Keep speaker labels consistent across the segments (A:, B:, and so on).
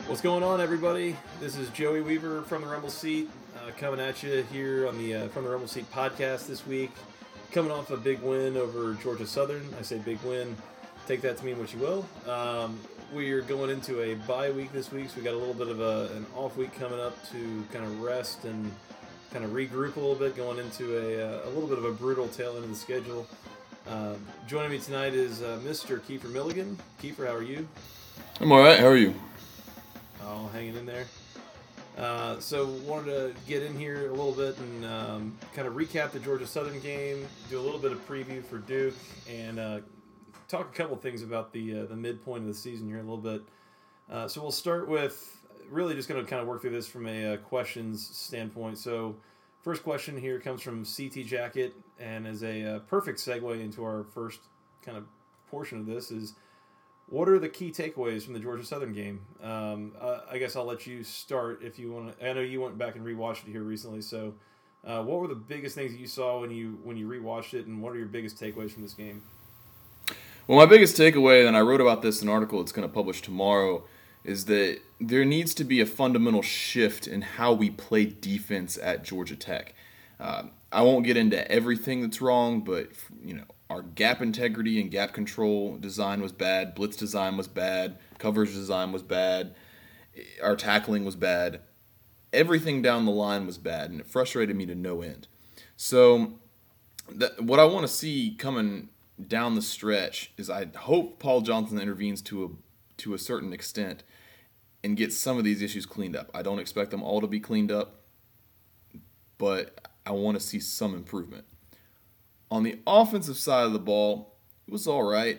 A: What's going on, everybody? This is Joey Weaver from the Rumble Seat, coming at you here on the From the Rumble Seat podcast this week. Coming off a big win over Georgia Southern. I say big win. Take that to mean what you will. We are going into a bye week this week, so we got a little bit of an off week coming up to kind of rest and kind of regroup a little bit, going into a little bit of a brutal tail end of the schedule. Joining me tonight is Mr. Kiefer Milligan. Kiefer, how are you?
B: I'm all right. How are you?
A: Oh, hanging in there. So wanted to get in here a little bit and kind of recap the Georgia Southern game, do a little bit of preview for Duke, and talk a couple things about the midpoint of the season here a little bit. So we'll start with really just going to kind of work through this from a questions standpoint. So first question here comes from CT Jacket, and as a perfect segue into our first kind of portion of this is, what are the key takeaways from the Georgia Southern game? I guess I'll let you start if you want to. I know you went back and rewatched it here recently. So, what were the biggest things that you saw when you rewatched it, and what are your biggest takeaways from this game?
B: Well, my biggest takeaway, and I wrote about this in an article that's going to publish tomorrow, is that there needs to be a fundamental shift in how we play defense at Georgia Tech. I won't get into everything that's wrong, but our gap integrity and gap control design was bad. Blitz design was bad. Coverage design was bad. Our tackling was bad. Everything down the line was bad, and it frustrated me to no end. So what I want to see coming down the stretch is I hope Paul Johnson intervenes to a certain extent and gets some of these issues cleaned up. I don't expect them all to be cleaned up, but I want to see some improvement. On the offensive side of the ball, it was all right.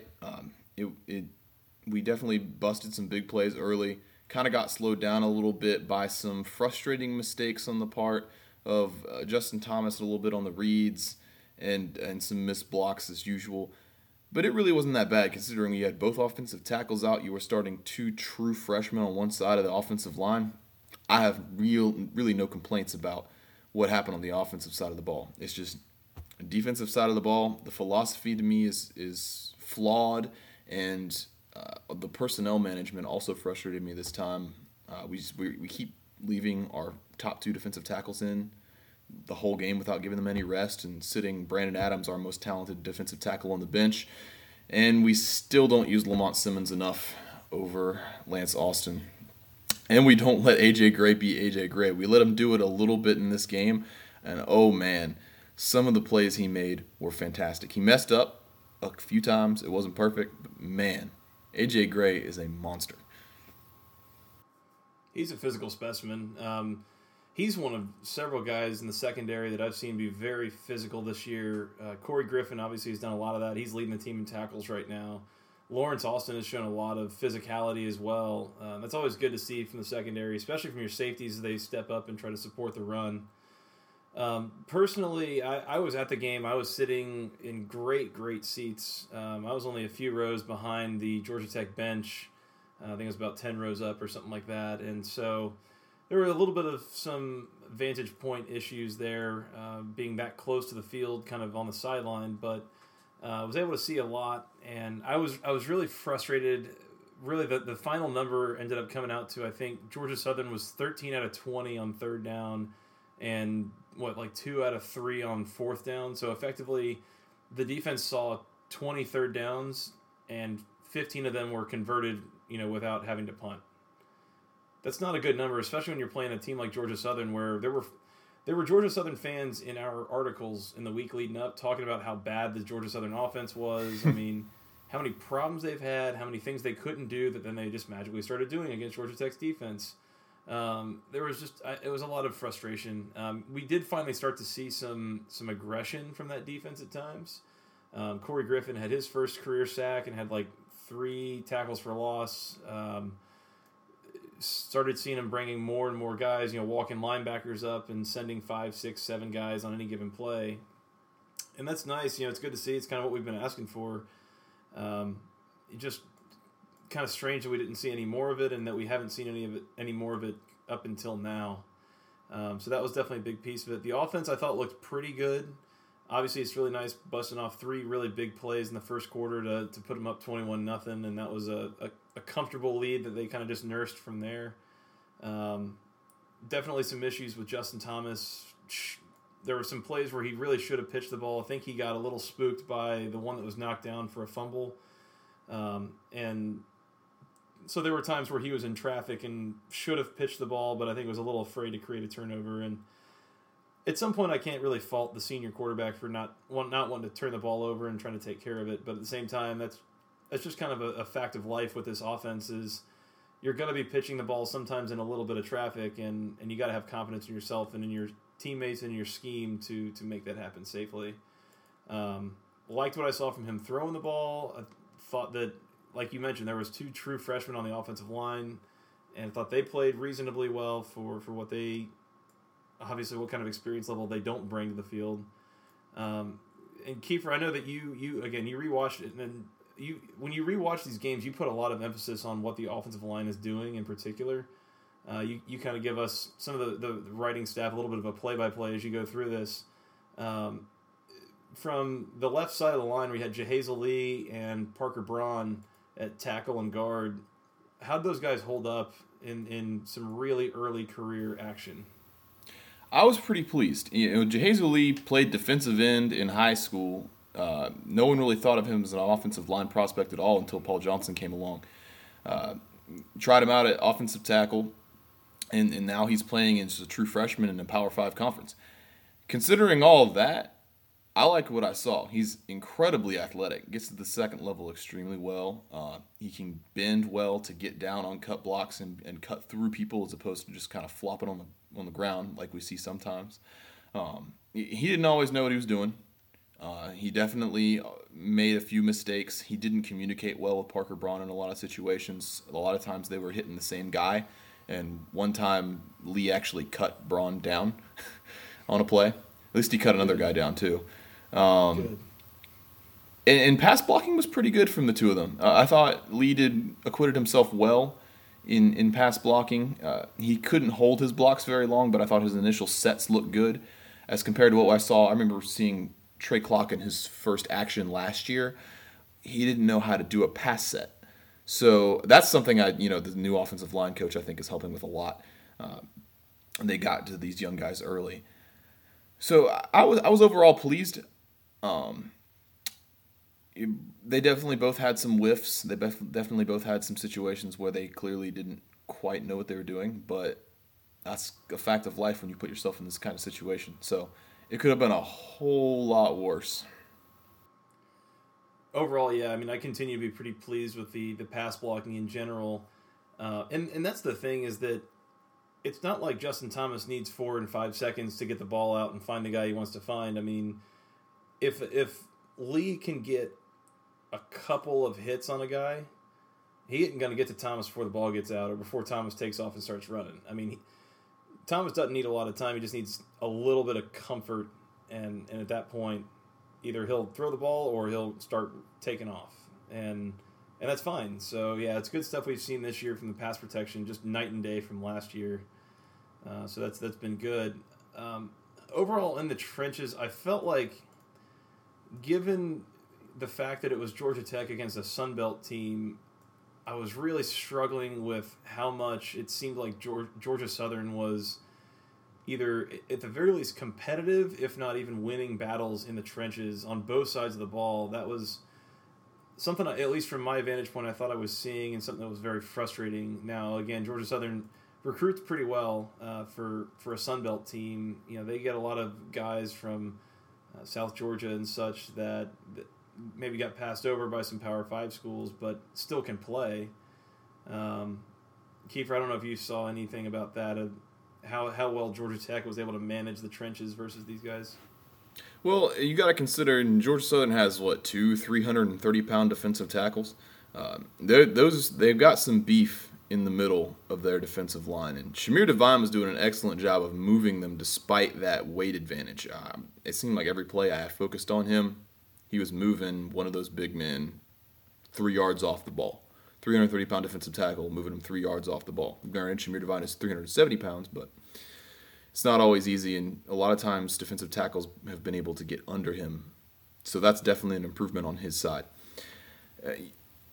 B: We definitely busted some big plays early. Kind of got slowed down a little bit by some frustrating mistakes on the part of Justin Thomas, a little bit on the reads, and some missed blocks as usual. But it really wasn't that bad considering you had both offensive tackles out. You were starting two true freshmen on one side of the offensive line. I have really no complaints about what happened on the offensive side of the ball. It's just defensive side of the ball, the philosophy to me is flawed, and the personnel management also frustrated me this time. We keep leaving our top two defensive tackles in the whole game without giving them any rest, and sitting Brandon Adams, our most talented defensive tackle, on the bench, and we still don't use Lamont Simmons enough over Lance Austin. And we don't let A.J. Gray be A.J. Gray. We let him do it a little bit in this game, and oh man, some of the plays he made were fantastic. He messed up a few times. It wasn't perfect, but man, A.J. Gray is a monster.
A: He's a physical specimen. He's one of several guys in the secondary that I've seen be very physical this year. Corey Griffin obviously has done a lot of that. He's leading the team in tackles right now. Lawrence Austin has shown a lot of physicality as well. That's always good to see from the secondary, especially from your safeties as they step up and try to support the run. Personally, I was at the game. I was sitting in great seats. I was only a few rows behind the Georgia Tech bench. I think it was about 10 rows up or something like that. And so there were a little bit of some vantage point issues there, being that close to the field, kind of on the sideline. But I was able to see a lot, and I was really frustrated. Really, the final number ended up coming out to, I think, Georgia Southern was 13 out of 20 on third down, and 2 out of 3 on fourth down. So effectively, the defense saw 20 third downs, and 15 of them were converted, without having to punt. That's not a good number, especially when you're playing a team like Georgia Southern, where there were Georgia Southern fans in our articles in the week leading up talking about how bad the Georgia Southern offense was. I mean, how many problems they've had, how many things they couldn't do that then they just magically started doing against Georgia Tech's defense. There was it was a lot of frustration. We did finally start to see some aggression from that defense at times. Corey Griffin had his first career sack and had 3 tackles for loss. Started seeing him bringing more and more guys, walking linebackers up and sending 5, 6, 7 guys on any given play. And that's nice. It's good to see. It's kind of what we've been asking for. It just kind of strange that we didn't see any more of it, and that we haven't seen any more of it up until now. So that was definitely a big piece of it. The offense, I thought, looked pretty good. Obviously, it's really nice busting off 3 really big plays in the first quarter to put them up 21-0, and that was a a comfortable lead that they kind of just nursed from there. Definitely some issues with Justin Thomas. There were some plays where he really should have pitched the ball. I think he got a little spooked by the one that was knocked down for a fumble. And so there were times where he was in traffic and should have pitched the ball, but I think was a little afraid to create a turnover. And at some point, I can't really fault the senior quarterback for not wanting to turn the ball over and trying to take care of it. But at the same time, that's just kind of a fact of life with this offense is you're going to be pitching the ball sometimes in a little bit of traffic, and you got to have confidence in yourself and in your teammates and your scheme to make that happen safely. Liked what I saw from him throwing the ball. I thought that, like you mentioned, there was 2 true freshmen on the offensive line, and I thought they played reasonably well for what they, obviously what kind of experience level they don't bring to the field. And Kiefer, I know that you rewatched it, and when you rewatch these games, you put a lot of emphasis on what the offensive line is doing in particular. You kind of give us some of the writing staff a little bit of a play-by-play as you go through this. From the left side of the line, we had Jahazel Lee and Parker Braun at tackle and guard. How'd those guys hold up in some really early career action?
B: I was pretty pleased. Jahazel Lee played defensive end in high school. No one really thought of him as an offensive line prospect at all until Paul Johnson came along. Tried him out at offensive tackle, and now he's playing as a true freshman in a Power 5 conference. Considering all of that, I like what I saw. He's incredibly athletic, gets to the second level extremely well. He can bend well to get down on cut blocks and cut through people as opposed to just kind of flopping on the ground like we see sometimes. He didn't always know what he was doing. He definitely made a few mistakes. He didn't communicate well with Parker Braun in a lot of situations. A lot of times they were hitting the same guy, and one time Lee actually cut Braun down on a play. At least he cut another guy down too. And pass blocking was pretty good from the two of them. I thought Lee acquitted himself well in pass blocking. He couldn't hold his blocks very long, but I thought his initial sets looked good as compared to what I saw. I remember seeing Trey Clark in his first action last year. He didn't know how to do a pass set. So that's something the new offensive line coach I think is helping with a lot. And they got to these young guys early. So I was overall pleased. They definitely both had some whiffs. They definitely both had some situations where they clearly didn't quite know what they were doing, but that's a fact of life when you put yourself in this kind of situation. So it could have been a whole lot worse.
A: Overall, yeah, I mean, I continue to be pretty pleased with the pass blocking in general. And that's the thing is that it's not like Justin Thomas needs 4 and 5 seconds to get the ball out and find the guy he wants to find. I mean, if Lee can get a couple of hits on a guy, he isn't going to get to Thomas before the ball gets out or before Thomas takes off and starts running. I mean, Thomas doesn't need a lot of time. He just needs a little bit of comfort, and at that point, either he'll throw the ball or he'll start taking off, and that's fine. So, yeah, it's good stuff we've seen this year from the pass protection, just night and day from last year. So that's been good. Overall, in the trenches, I felt like, given the fact that it was Georgia Tech against a Sun Belt team, I was really struggling with how much it seemed like Georgia Southern was either, at the very least, competitive, if not even winning battles in the trenches on both sides of the ball. That was something, at least from my vantage point, I thought I was seeing, and something that was very frustrating. Now, again, Georgia Southern recruits pretty well for a Sun Belt team. You know, they get a lot of guys from South Georgia and such that maybe got passed over by some Power 5 schools, but still can play. Kiefer, I don't know if you saw anything about that, how well Georgia Tech was able to manage the trenches versus these guys.
B: Well, you got to consider Georgia Southern has, 2 330-pound defensive tackles. They've got some beef in the middle of their defensive line, and Shamir Devine was doing an excellent job of moving them despite that weight advantage. It seemed like every play I focused on him, he was moving one of those big men 3 yards off the ball. 330-pound defensive tackle, moving him 3 yards off the ball. Granted, Shamir Devine is 370 pounds, but it's not always easy, and a lot of times defensive tackles have been able to get under him. So that's definitely an improvement on his side.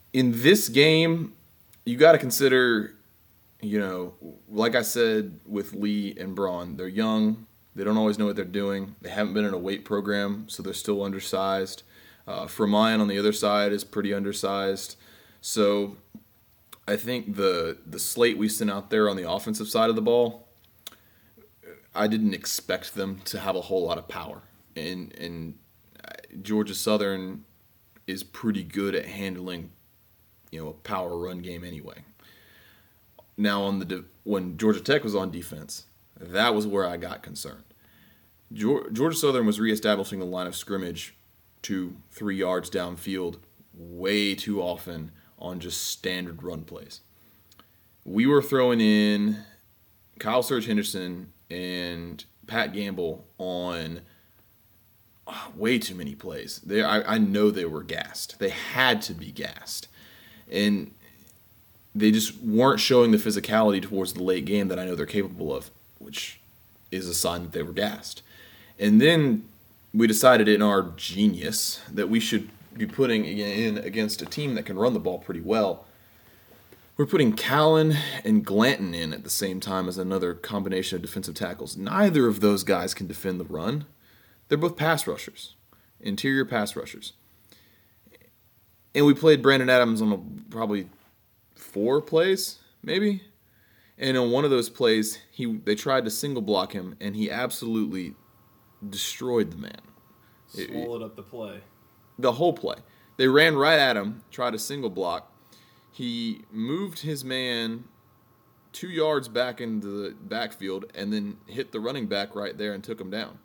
B: In this game, you got to consider, like I said with Lee and Braun, they're young. They don't always know what they're doing. They haven't been in a weight program, so they're still undersized. Framayan on the other side is pretty undersized. So I think the slate we sent out there on the offensive side of the ball, I didn't expect them to have a whole lot of power. And Georgia Southern is pretty good at handling, a power run game anyway. Now when Georgia Tech was on defense, that was where I got concerned. Georgia Southern was reestablishing the line of scrimmage 2-3 yards downfield way too often on just standard run plays. We were throwing in Kyle Surge Henderson and Pat Gamble on way too many plays. I know they were gassed. They had to be gassed. And they just weren't showing the physicality towards the late game that I know they're capable of, which is a sign that they were gassed. And then we decided in our genius that we should be putting in against a team that can run the ball pretty well. We're putting Callan and Glanton in at the same time as another combination of defensive tackles. Neither of those guys can defend the run. They're both pass rushers, interior pass rushers. And we played Brandon Adams on probably 4 plays, maybe. And on one of those plays, they tried to single block him, and he absolutely destroyed the man.
A: Swallowed up the play.
B: The whole play. They ran right at him, tried a single block. He moved his man 2 yards back into the backfield and then hit the running back right there and took him down.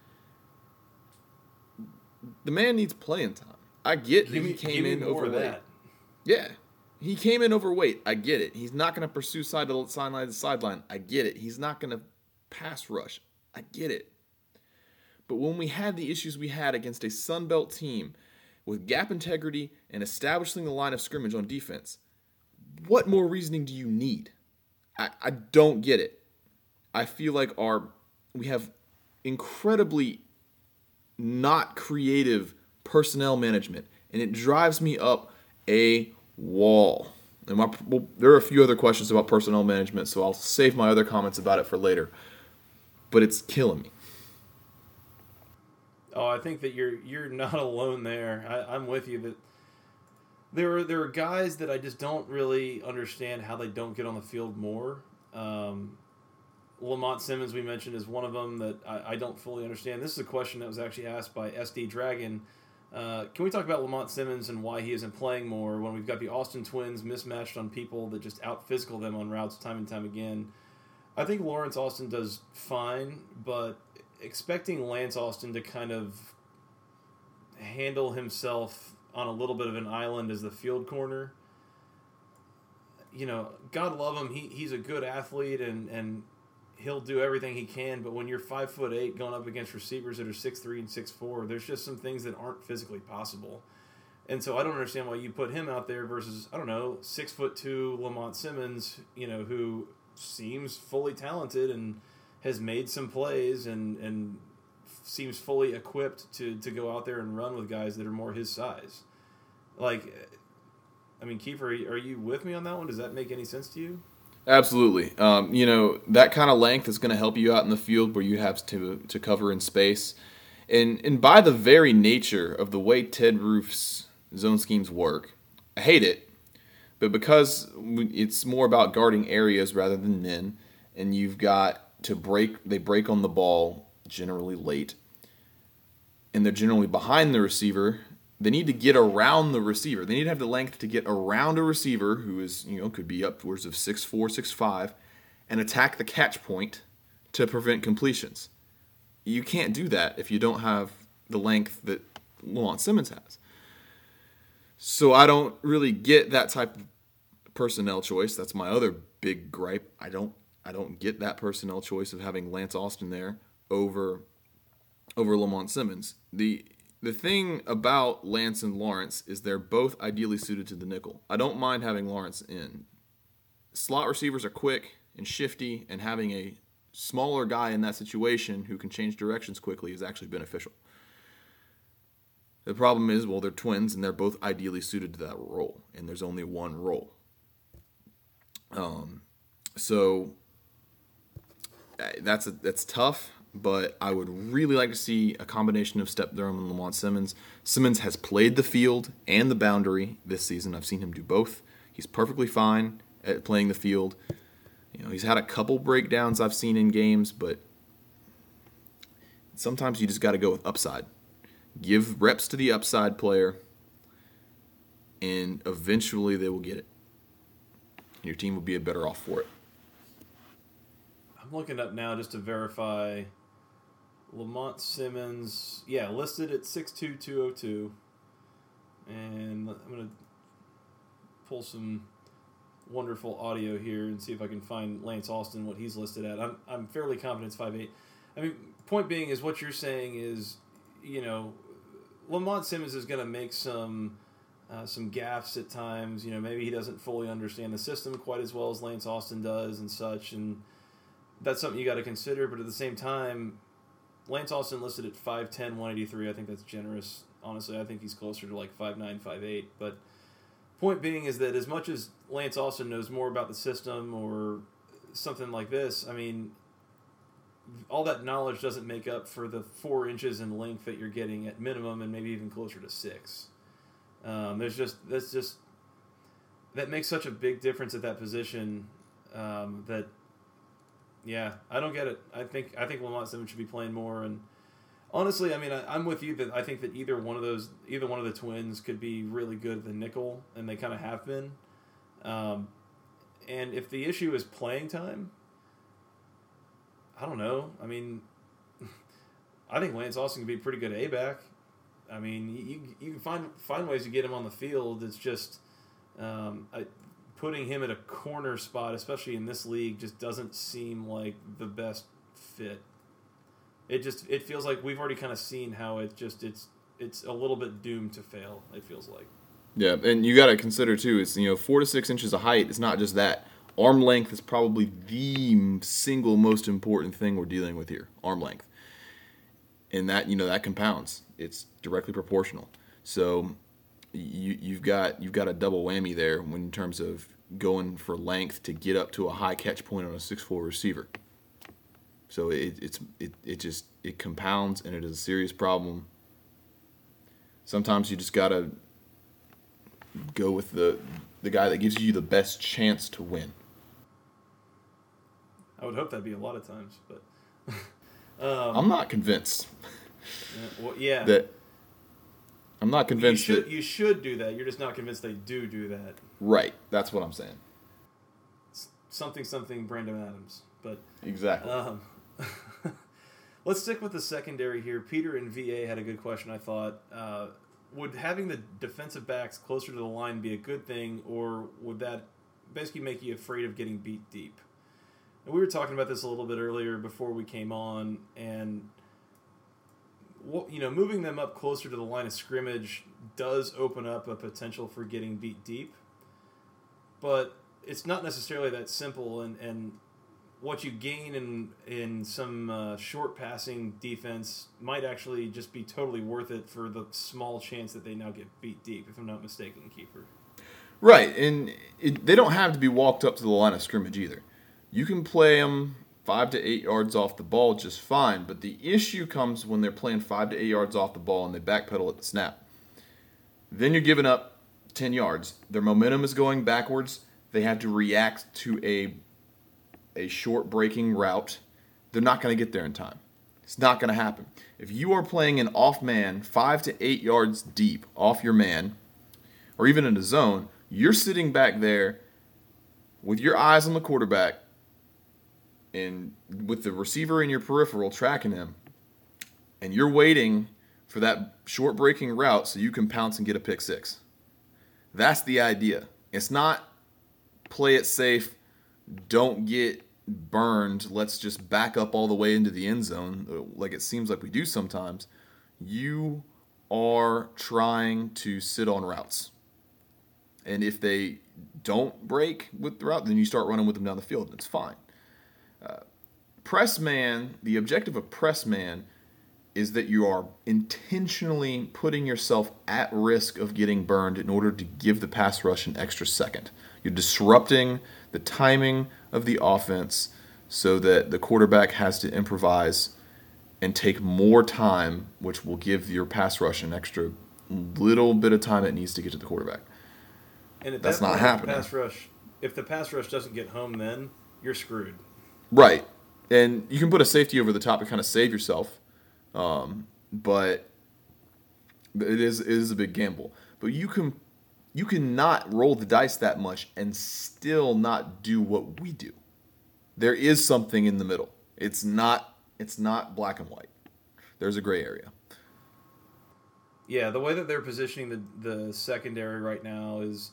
B: The man needs playing time. I get that he came in overweight. Yeah. He came in overweight. I get it. He's not going to pursue sideline to sideline. I get it. He's not going to pass rush. I get it. But when we had the issues we had against a Sun Belt team with gap integrity and establishing the line of scrimmage on defense, what more reasoning do you need? I don't get it. I feel like we have incredibly not creative personnel management, and it drives me up a wall. And there are a few other questions about personnel management, so I'll save my other comments about it for later. But it's killing me.
A: Oh, I think that you're not alone there. I'm with you that there are guys that I just don't really understand how they don't get on the field more. Lamont Simmons, we mentioned, is one of them that I don't fully understand. This is a question that was actually asked by SD Dragon. Can we talk about Lamont Simmons and why he isn't playing more when we've got the Austin twins mismatched on people that just out-physical them on routes time and time again? I think Lawrence Austin does fine, but expecting Lance Austin to kind of handle himself on a little bit of an island as the field corner, God love him, he's a good athlete and he'll do everything he can, but when you're 5'8" going up against receivers that are 6'3" and 6'4", there's just some things that aren't physically possible. And so I don't understand why you put him out there versus, 6'2" Lamont Simmons, who seems fully talented and has made some plays and seems fully equipped to go out there and run with guys that are more his size. Kiefer, are you with me on that one? Does that make any sense to you?
B: Absolutely. That kind of length is going to help you out in the field where you have to cover in space. And by the very nature of the way Ted Roof's zone schemes work, I hate it. But because it's more about guarding areas rather than men, and you've got to they break on the ball generally late, and they're generally behind the receiver, they need to get around the receiver. They need to have the length to get around a receiver who is, could be upwards of 6'4", 6'5", and attack the catch point to prevent completions. You can't do that if you don't have the length that Lamont Simmons has. So I don't really get that type of personnel choice. That's my other big gripe. I don't get that personnel choice of having Lance Austin there over Lamont Simmons. The thing about Lance and Lawrence is they're both ideally suited to the nickel. I don't mind having Lawrence in. Slot receivers are quick and shifty, and having a smaller guy in that situation who can change directions quickly is actually beneficial. The problem is, well, they're twins and they're both ideally suited to that role, and there's only one role. So that's tough, but I would really like to see a combination of Step Durham and Lamont Simmons. Simmons has played the field and the boundary this season. I've seen him do both. He's perfectly fine at playing the field. He's had a couple breakdowns I've seen in games, but sometimes you just got to go with upside. Give reps to the upside player, and eventually they will get it. Your team will be better off for it.
A: I'm looking up now just to verify. Lamont Simmons, listed at 6'2", 202. And I'm going to pull some wonderful audio here and see if I can find Lance Austin, what he's listed at. I'm fairly confident it's 5'8". I mean, point being is what you're saying is, Lamont Simmons is going to make some gaffes at times. Maybe he doesn't fully understand the system quite as well as Lance Austin does and such, and that's something you got to consider. But at the same time, Lance Austin listed at 5'10", 183. I think that's generous. Honestly, I think he's closer to like 5'9", 5'8". But point being is that as much as Lance Austin knows more about the system or something like this, I mean, all that knowledge doesn't make up for the 4 inches in length that you're getting at minimum, and maybe even closer to 6. That makes such a big difference at that position. I don't get it. I think Lamont Simmons should be playing more. And honestly, I mean, I'm with you that I think that either one of the twins could be really good at the nickel, and they kind of have been. And if the issue is playing time, I don't know. I mean, I think Lance Austin can be pretty good at A-back. I mean, you can find ways to get him on the field. It's just putting him at a corner spot, especially in this league, just doesn't seem like the best fit. It feels like we've already kind of seen how it's a little bit doomed to fail. It feels like.
B: Yeah, and you got to consider too. It's 4 to 6 inches of height. It's not just that. Arm length is probably the single most important thing we're dealing with here. Arm length, and that that compounds. It's directly proportional. So you've got a double whammy there in terms of going for length to get up to a high catch point on a 6'4" receiver. So it compounds, and it is a serious problem. Sometimes you just gotta go with the guy that gives you the best chance to win.
A: I would hope that'd be a lot of times, but
B: I'm not convinced.
A: Yeah.
B: That I'm not convinced
A: you should do that. You're just not convinced they do that.
B: Right. That's what I'm saying.
A: Something Brandon Adams, but
B: exactly.
A: Let's stick with the secondary here. Peter in VA had a good question, I thought. Would having the defensive backs closer to the line be a good thing, or would that basically make you afraid of getting beat deep? And we were talking about this a little bit earlier before we came on, and moving them up closer to the line of scrimmage does open up a potential for getting beat deep, but it's not necessarily that simple, and what you gain in some short passing defense might actually just be totally worth it for the small chance that they now get beat deep, if I'm not mistaken, Keeper.
B: Right, and they don't have to be walked up to the line of scrimmage either. You can play them 5 to 8 yards off the ball just fine, but the issue comes when they're playing 5 to 8 yards off the ball and they backpedal at the snap. Then you're giving up 10 yards. Their momentum is going backwards. They have to react to a short breaking route. They're not going to get there in time. It's not going to happen. If you are playing an off man 5 to 8 yards deep off your man, or even in a zone, you're sitting back there with your eyes on the quarterback and with the receiver in your peripheral tracking him, and you're waiting for that short breaking route so you can pounce and get a pick six. That's the idea. It's not play it safe, don't get burned, let's just back up all the way into the end zone like it seems like we do sometimes. You are trying to sit on routes. And if they don't break with the route, then you start running with them down the field, and it's fine. Press man, the objective of press man is that you are intentionally putting yourself at risk of getting burned in order to give the pass rush an extra second. You're disrupting the timing of the offense so that the quarterback has to improvise and take more time, which will give your pass rush an extra little bit of time it needs to get to the quarterback.
A: And at
B: That's
A: that
B: not
A: point,
B: happening.
A: If the pass rush doesn't get home, then you're screwed.
B: Right. And you can put a safety over the top to kind of save yourself, but it is a big gamble. But you cannot roll the dice that much and still not do what we do. There is something in the middle. It's not black and white. There's a gray area.
A: Yeah, the way that they're positioning the secondary right now is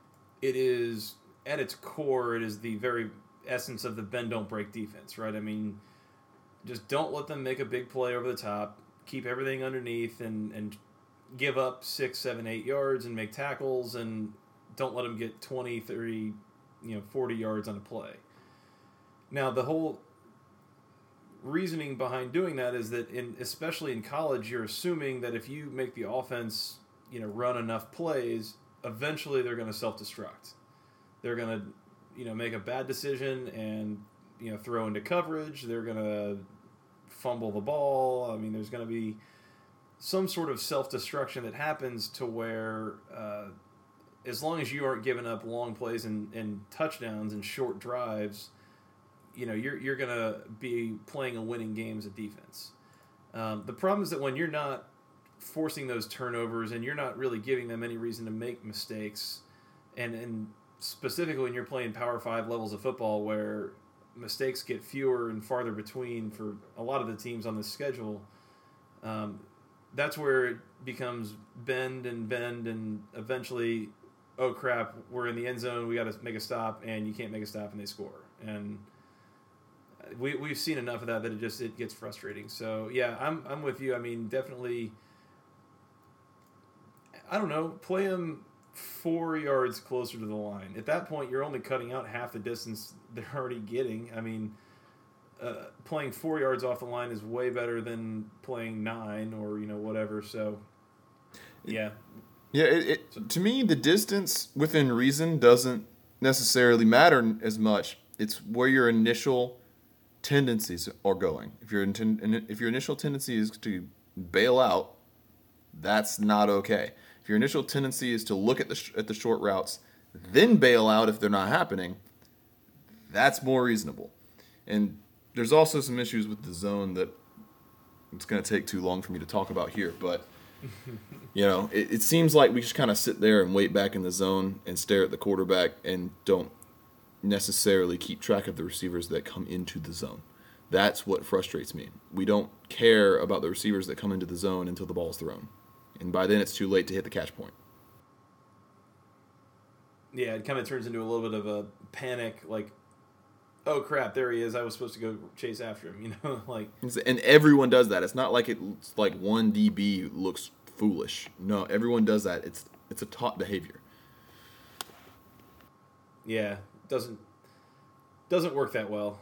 A: at its core, it is the very essence of the bend don't break defense, right? I mean, just don't let them make a big play over the top. Keep everything underneath and give up 6, 7, 8 yards and make tackles, and don't let them get 20, 30, 40 yards on a play. Now, the whole reasoning behind doing that is that especially in college, you're assuming that if you make the offense, run enough plays, eventually they're going to self-destruct. They're going to, make a bad decision and, throw into coverage. They're going to fumble the ball. I mean, there's going to be some sort of self-destruction that happens to where as long as you aren't giving up long plays and touchdowns and short drives, you're going to be playing a winning game as a defense. The problem is that when you're not forcing those turnovers and you're not really giving them any reason to make mistakes, and specifically when you're playing Power 5 levels of football where mistakes get fewer and farther between for a lot of the teams on this schedule, that's where it becomes bend and eventually, oh crap, we're in the end zone, we got to make a stop, and you can't make a stop and they score. And we've seen enough of that it gets frustrating. So yeah, I'm with you. I mean, definitely, I don't know, play them 4 yards closer to the line. At that point, you're only cutting out half the distance they're already getting. I mean, playing 4 yards off the line is way better than playing 9 or whatever. So yeah.
B: Yeah, to me, the distance within reason doesn't necessarily matter as much. It's where your initial tendencies are going. If your initial tendency is to bail out, that's not okay. If your initial tendency is to look at the short routes, then bail out if they're not happening, that's more reasonable. And there's also some issues with the zone that it's going to take too long for me to talk about here, but it seems like we just kind of sit there and wait back in the zone and stare at the quarterback and don't necessarily keep track of the receivers that come into the zone. That's what frustrates me. We don't care about the receivers that come into the zone until the ball's thrown. And by then it's too late to hit the catch point.
A: Yeah, it kind of turns into a little bit of a panic, like, oh crap, there he is. I was supposed to go chase after him,
B: And everyone does that. It's not like it's like one DB looks foolish. No, everyone does that. It's a taught behavior.
A: Yeah, doesn't work that well.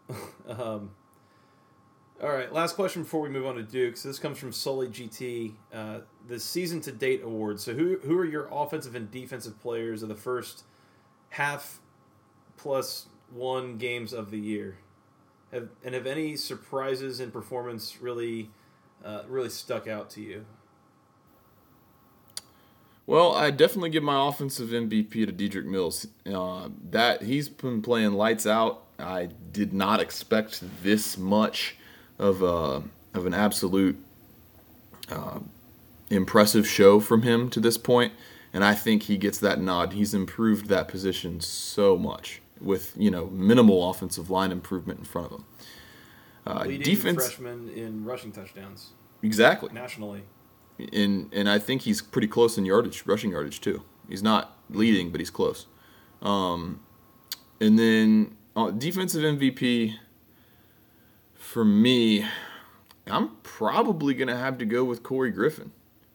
A: All right, last question before we move on to Duke. So this comes from Sully GT, the season to date awards. So who are your offensive and defensive players of the first half plus 1 games of the year? Have any surprises in performance really stuck out to you?
B: Well, I definitely give my offensive MVP to Dedrick Mills. That he's been playing lights out. I did not expect this much of an absolute impressive show from him to this point, and I think he gets that nod. He's improved that position so much with minimal offensive line improvement in front of him.
A: Leading
B: Defense,
A: freshman in rushing touchdowns.
B: Exactly.
A: Nationally.
B: And I think he's pretty close in rushing yardage too. He's not leading, but he's close. And then defensive MVP for me, I'm probably gonna have to go with Corey Griffin.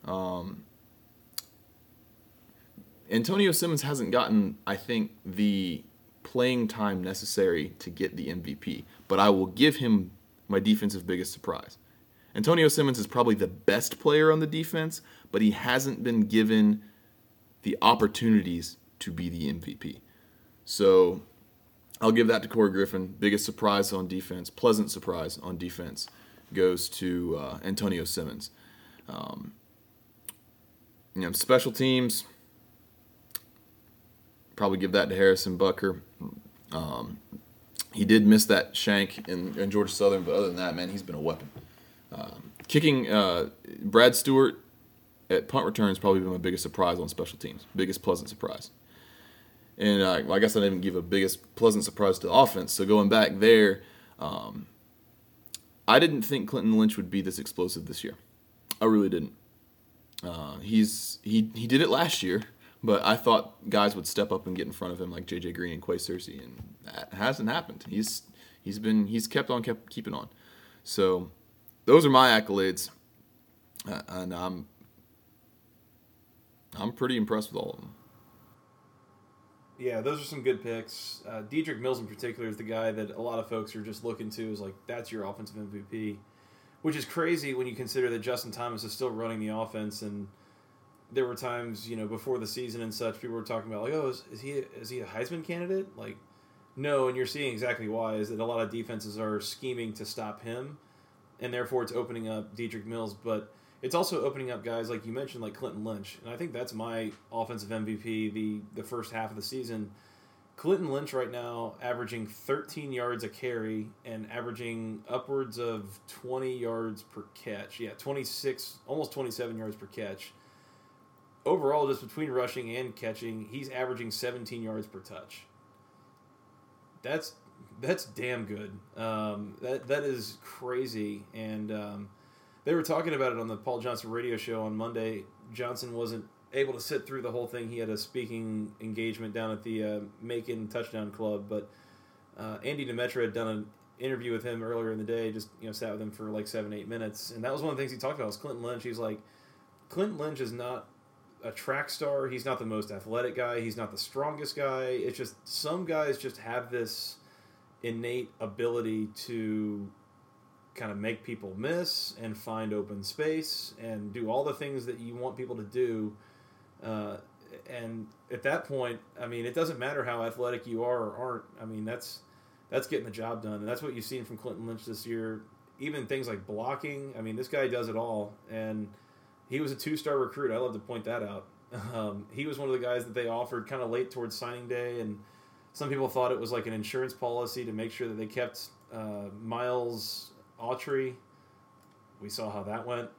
B: Antonio Simmons hasn't gotten, I think, the playing time necessary to get the MVP, but I will give him my defensive biggest surprise. Antonio Simmons is probably the best player on the defense, but he hasn't been given the opportunities to be the MVP. So I'll give that to Corey Griffin. Biggest surprise on defense, pleasant surprise on defense, goes to Antonio Simmons. Special teams, probably give that to Harrison Butker. He did miss that shank in Georgia Southern, but other than that, man, he's been a weapon. Kicking, Brad Stewart at punt return has probably been my biggest surprise on special teams, biggest pleasant surprise. And I guess I didn't even give a biggest pleasant surprise to the offense. So going back there, I didn't think Clinton Lynch would be this explosive this year. I really didn't. He did it last year, but I thought guys would step up and get in front of him like J.J. Green and Quay Cersei, and that hasn't happened. He's kept keeping on. So those are my accolades, and I'm pretty impressed with all of them.
A: Yeah, those are some good picks. Dedrick Mills in particular is the guy that a lot of folks are just looking to as like, that's your offensive MVP, which is crazy when you consider that Justin Thomas is still running the offense. And there were times, before the season and such, people were talking about like, oh, is he a Heisman candidate? Like, no, and you're seeing exactly why, is that a lot of defenses are scheming to stop him, and therefore it's opening up Dedrick Mills. But it's also opening up guys like you mentioned, like Clinton Lynch. And I think that's my offensive MVP the first half of the season. Clinton Lynch right now averaging 13 yards a carry and averaging upwards of 20 yards per catch. Yeah, 26, almost 27 yards per catch. Overall, just between rushing and catching, he's averaging 17 yards per touch. That's damn good. That is crazy. And they were talking about it on the Paul Johnson radio show on Monday. Johnson wasn't able to sit through the whole thing. He had a speaking engagement down at the Macon Touchdown Club. But Andy Demetra had done an interview with him earlier in the day, just sat with him for like 7-8 minutes. And that was one of the things he talked about was Clinton Lynch. He's like, Clinton Lynch is not a track star. He's not the most athletic guy. He's not the strongest guy. It's just some guys just have this innate ability to kind of make people miss and find open space and do all the things that you want people to do. And at that point, I mean, it doesn't matter how athletic you are or aren't. I mean, that's getting the job done. And that's what you've seen from Clinton Lynch this year. Even things like blocking. I mean, this guy does it all. And he was a 2-star recruit. I love to point that out. He was one of the guys that they offered kind of late towards signing day. And some people thought it was like an insurance policy to make sure that they kept Miles Autry. We saw how that went.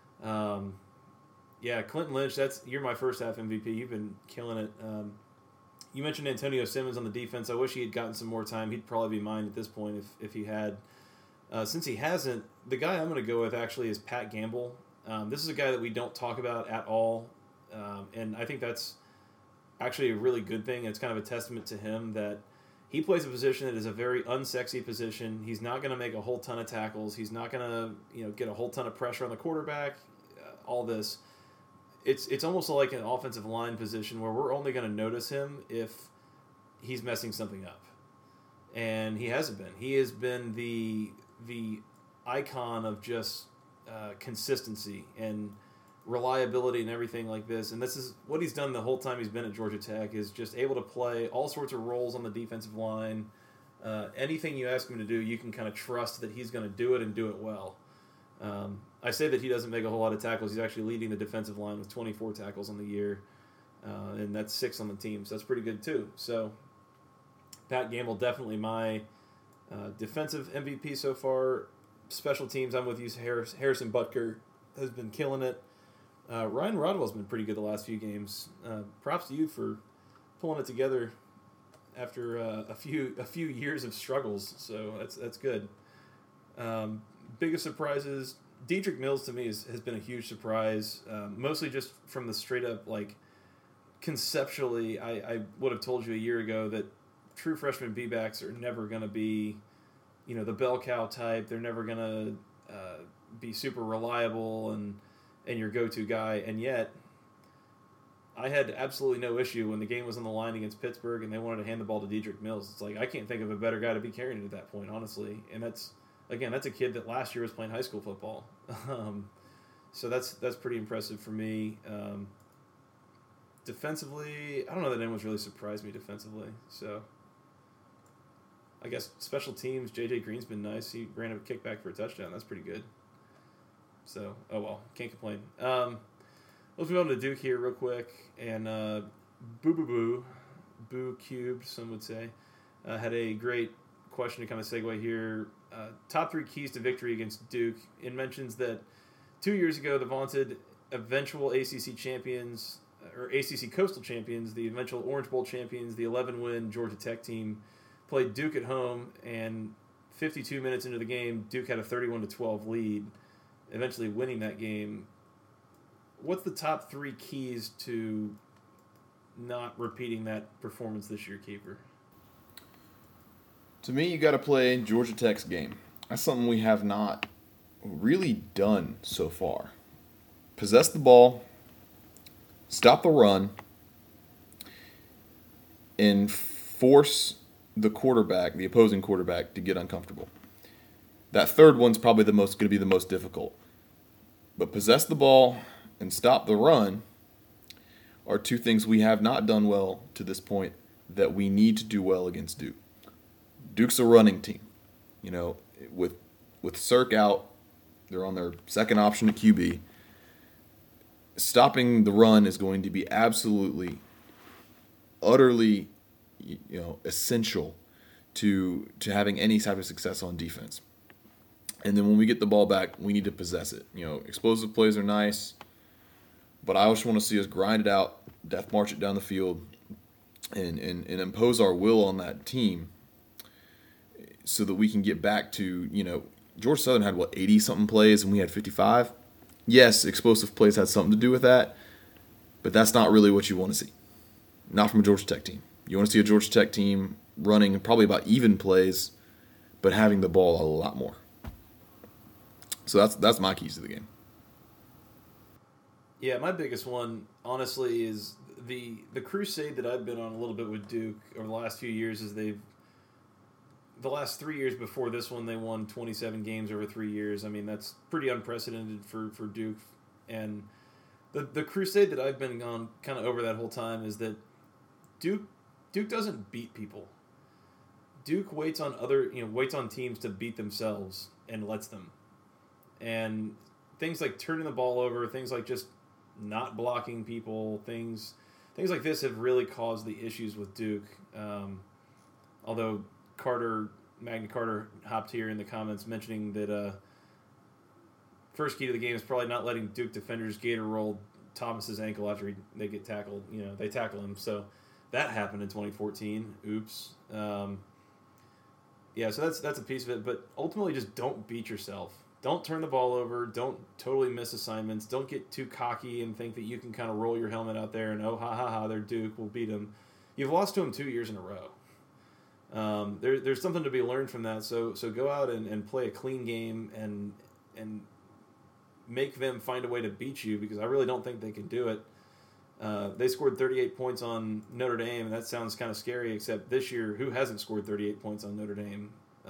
A: Yeah, Clinton Lynch, you're my first half MVP. You've been killing it. You mentioned Antonio Simmons on the defense. I wish he had gotten some more time. He'd probably be mine at this point if he had. Since he hasn't, the guy I'm going to go with actually is Pat Gamble. This is a guy that we don't talk about at all. And I think that's actually a really good thing. It's kind of a testament to him that he plays a position that is a very unsexy position. He's not going to make a whole ton of tackles. He's not going to, get a whole ton of pressure on the quarterback. All this, it's almost like an offensive line position where we're only going to notice him if he's messing something up, and he hasn't been. He has been the icon of just consistency and reliability and everything like this. And this is what he's done the whole time he's been at Georgia Tech, is just able to play all sorts of roles on the defensive line. Anything you ask him to do, you can kind of trust that he's going to do it and do it well. I say that he doesn't make a whole lot of tackles. He's actually leading the defensive line with 24 tackles on the year, and that's 6 on the team, so that's pretty good too. So Pat Gamble, definitely my defensive MVP so far. Special teams, I'm with you. Harrison Butker has been killing it. Ryan Rodwell's been pretty good the last few games. Props to you for pulling it together after a few years of struggles. So that's good. Biggest surprises, Dedrick Mills to me has been a huge surprise. Mostly just from the straight up, like, conceptually, I would have told you a year ago that true freshman B-backs are never going to be, the bell cow type. They're never going to be super reliable and your go-to guy. And yet, I had absolutely no issue when the game was on the line against Pittsburgh and they wanted to hand the ball to Dedrick Mills. It's like, I can't think of a better guy to be carrying it at that point, honestly. And that's again, that's a kid that last year was playing high school football. So that's pretty impressive for me. Defensively, I don't know that anyone's really surprised me defensively. So I guess special teams, J.J. Green's been nice. He ran a kickback for a touchdown. That's pretty good. So, oh well, can't complain. Let's move on to Duke here real quick. And Boo Cubed, some would say, had a great question to kind of segue here. Top 3 keys to victory against Duke. It mentions that 2 years ago, the vaunted eventual ACC champions, or ACC Coastal champions, the eventual Orange Bowl champions, the 11-win Georgia Tech team, played Duke at home, and 52 minutes into the game, Duke had a 31-12 lead, eventually winning that game. What's the top 3 keys to not repeating that performance this year, Keeper?
B: To me, you got to play Georgia Tech's game. That's something we have not really done so far. Possess the ball, stop the run, and force the quarterback, the opposing quarterback, to get uncomfortable. That third one's probably going to be the most difficult. But possess the ball and stop the run are 2 things we have not done well to this point that we need to do well against Duke. Duke's a running team. With Cirk out, they're on their second option at QB. Stopping the run is going to be absolutely, utterly, essential to having any type of success on defense. And then when we get the ball back, we need to possess it. Explosive plays are nice, but I just want to see us grind it out, death march it down the field, and impose our will on that team so that we can get back to, Georgia Southern had, 80-something plays, and we had 55? Yes, explosive plays had something to do with that, but that's not really what you want to see. Not from a Georgia Tech team. You want to see a Georgia Tech team running probably about even plays, but having the ball a lot more. So that's my keys to the game.
A: Yeah, my biggest one, honestly, is the crusade that I've been on a little bit with Duke over the last few years is the last 3 years before this one, they won 27 games over 3 years. I mean, that's pretty unprecedented for Duke. And the crusade that I've been on kind of over that whole time is that Duke doesn't beat people. Duke waits on teams to beat themselves and lets them. And things like turning the ball over, things like just not blocking people, things like this have really caused the issues with Duke. Although Magna Carter hopped here in the comments mentioning that first key to the game is probably not letting Duke defenders gator roll Thomas's ankle after they get tackled. They tackle him. So that happened in 2014. Oops. So that's a piece of it. But ultimately, just don't beat yourself. Don't turn the ball over. Don't totally miss assignments. Don't get too cocky and think that you can kind of roll your helmet out there and, they're Duke, we'll beat them. You've lost to them 2 years in a row. There's something to be learned from that. So go out and play a clean game and make them find a way to beat you, because I really don't think they can do it. They scored 38 points on Notre Dame, and that sounds kind of scary, except this year, who hasn't scored 38 points on Notre Dame?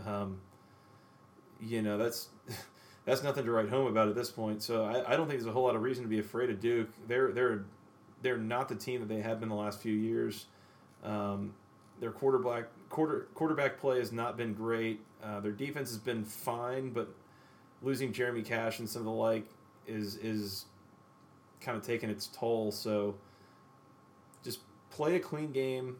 A: That's nothing to write home about at this point. So I don't think there's a whole lot of reason to be afraid of Duke. They're not the team that they have been the last few years. Their quarterback play has not been great. Their defense has been fine, but losing Jeremy Cash and some of the like is kind of taking its toll. So just play a clean game,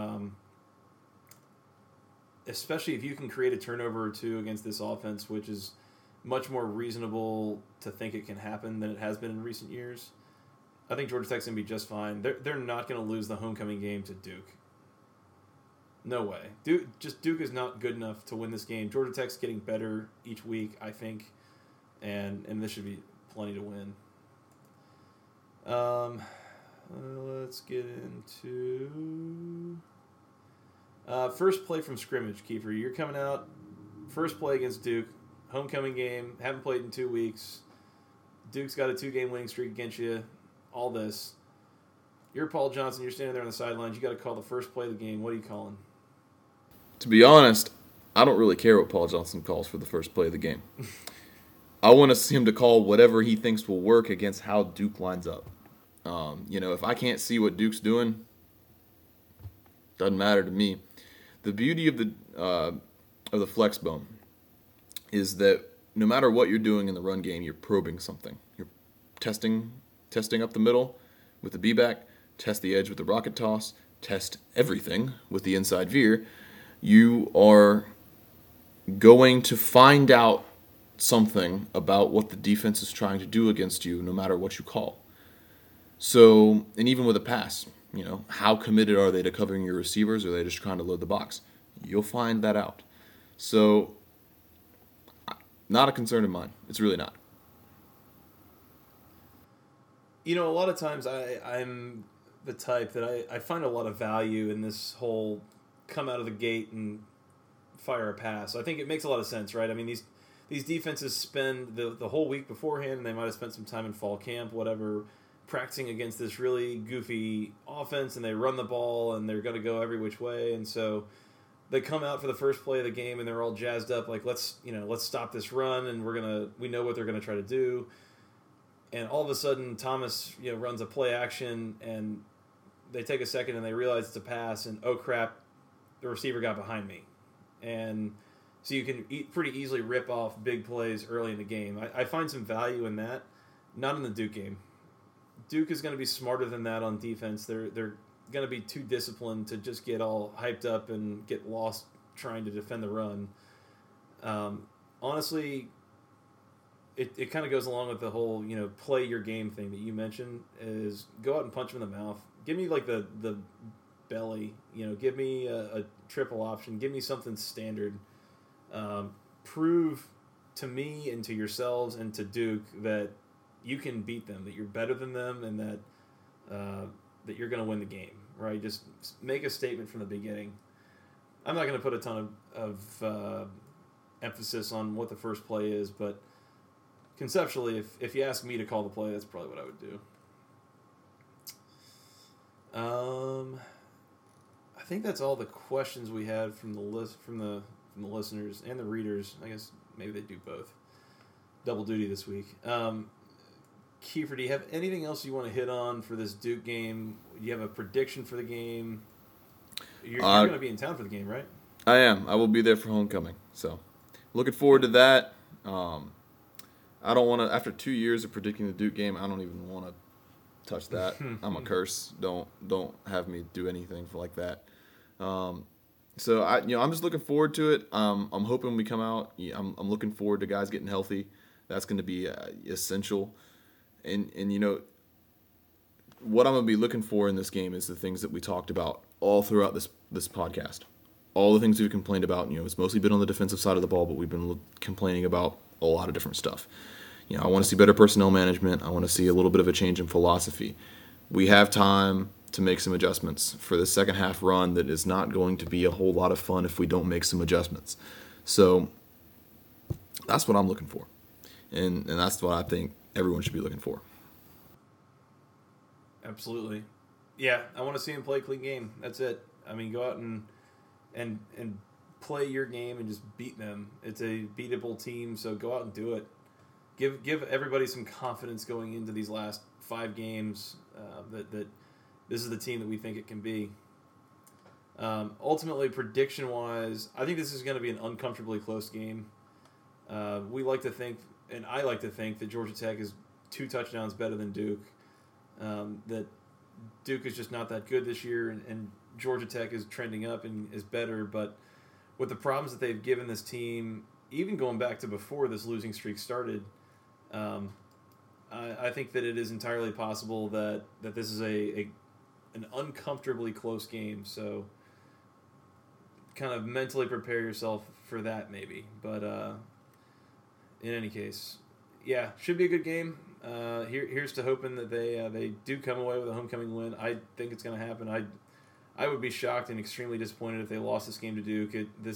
A: especially if you can create a turnover or two against this offense, which is much more reasonable to think it can happen than it has been in recent years. I think Georgia Tech's going to be just fine. They're not going to lose the homecoming game to Duke. No way. Duke is not good enough to win this game. Georgia Tech's getting better each week, I think, and this should be plenty to win. Let's get into first play from scrimmage, Kiefer. You're coming out, first play against Duke, homecoming game, haven't played in 2 weeks. Duke's got a 2-game winning streak against you, all this. You're Paul Johnson, you're standing there on the sidelines, you got to call the first play of the game. What are you calling?
B: To be honest, I don't really care what Paul Johnson calls for the first play of the game. I want to see him to call whatever he thinks will work against how Duke lines up. If I can't see what Duke's doing, doesn't matter to me. The beauty of the flex bone is that no matter what you're doing in the run game, you're probing something. You're testing up the middle with the B-back, test the edge with the rocket toss, test everything with the inside veer. You are going to find out something about what the defense is trying to do against you no matter what you call. So, and even with a pass, how committed are they to covering your receivers, or are they just trying to load the box? You'll find that out. So, not a concern of mine. It's really not.
A: A lot of times I'm the type that I find a lot of value in this whole come out of the gate and fire a pass. I think it makes a lot of sense, right? I mean, these defenses spend the whole week beforehand, and they might have spent some time in fall camp, whatever, practicing against this really goofy offense, and they run the ball, and they're going to go every which way, and so they come out for the first play of the game, and they're all jazzed up, like let's stop this run, and we know what they're going to try to do, and all of a sudden Thomas runs a play action, and they take a second and they realize it's a pass, and oh crap, the receiver got behind me, and so you can pretty easily rip off big plays early in the game. I find some value in that, not in the Duke game. Duke is going to be smarter than that on defense. They're going to be too disciplined to just get all hyped up and get lost trying to defend the run. Honestly, it kind of goes along with the whole play your game thing that you mentioned. Is go out and punch him in the mouth. Give me like the belly. Give me a triple option. Give me something standard. Prove to me and to yourselves and to Duke that you can beat them, that you're better than them, and that you're going to win the game, right? Just make a statement from the beginning. I'm not going to put a ton of emphasis on what the first play is, but conceptually, if you ask me to call the play, that's probably what I would do. I think that's all the questions we had from the listeners and the readers. I guess maybe they do both. Double duty this week. Kiefer, do you have anything else you want to hit on for this Duke game? Do you have a prediction for the game? You're going to be in town for the game, right?
B: I am. I will be there for homecoming. So, looking forward to that. I don't want to, after 2 years of predicting the Duke game, I don't even want to touch that. I'm a curse. Don't have me do anything like that. So I'm just looking forward to it. I'm hoping we come out. I'm looking forward to guys getting healthy. That's going to be essential. And what I'm going to be looking for in this game is the things that we talked about all throughout this podcast. All the things we've complained about. It's mostly been on the defensive side of the ball, but we've been complaining about a lot of different stuff. I want to see better personnel management. I want to see a little bit of a change in philosophy. We have time to make some adjustments for the second half run that is not going to be a whole lot of fun if we don't make some adjustments. So that's what I'm looking for. And that's what I think everyone should be looking for.
A: Absolutely. Yeah, I want to see him play a clean game. That's it. I mean, go out and play your game and just beat them. It's a beatable team, so go out and do it. Give everybody some confidence going into these last 5 games that this is the team that we think it can be. Ultimately, prediction-wise, I think this is going to be an uncomfortably close game. We like to think, and I like to think, that Georgia Tech is 2 touchdowns better than Duke. That Duke is just not that good this year, and Georgia Tech is trending up and is better. But with the problems that they've given this team, even going back to before this losing streak started, I think that it is entirely possible that this is an uncomfortably close game. So kind of mentally prepare yourself for that maybe. But in any case, yeah, should be a good game. Here's to hoping that they do come away with a homecoming win. I think it's going to happen. I would be shocked and extremely disappointed if they lost this game to Duke.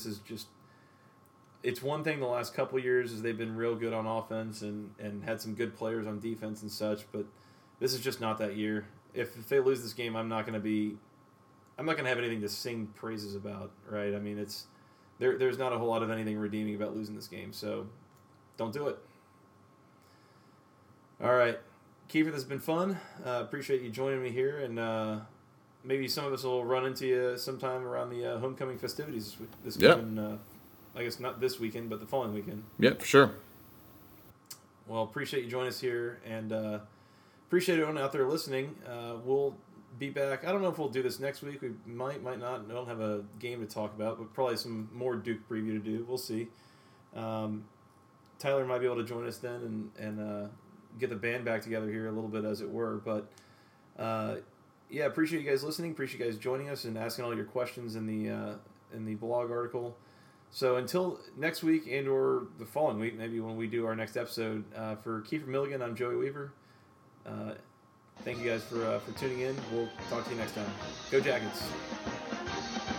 A: It's one thing the last couple of years is they've been real good on offense and had some good players on defense and such, but this is just not that year. If they lose this game, I'm not going to have anything to sing praises about, right? I mean, there's not a whole lot of anything redeeming about losing this game. So don't do it. All right, Kiefer, this has been fun. Appreciate you joining me here, and maybe some of us will run into you sometime around the homecoming festivities this weekend. I guess not this weekend, but the following weekend.
B: Yeah, for sure.
A: Well, appreciate you joining us here, and appreciate everyone out there listening. We'll be back. I don't know if we'll do this next week. We might not. I don't have a game to talk about, but probably some more Duke preview to do. We'll see. Tyler might be able to join us then and get the band back together here a little bit, as it were. But yeah, appreciate you guys listening. Appreciate you guys joining us and asking all your questions in the blog article. So until next week and or the following week, maybe when we do our next episode, for Kiefer Milligan, I'm Joey Weaver. Thank you guys for tuning in. We'll talk to you next time. Go Jackets.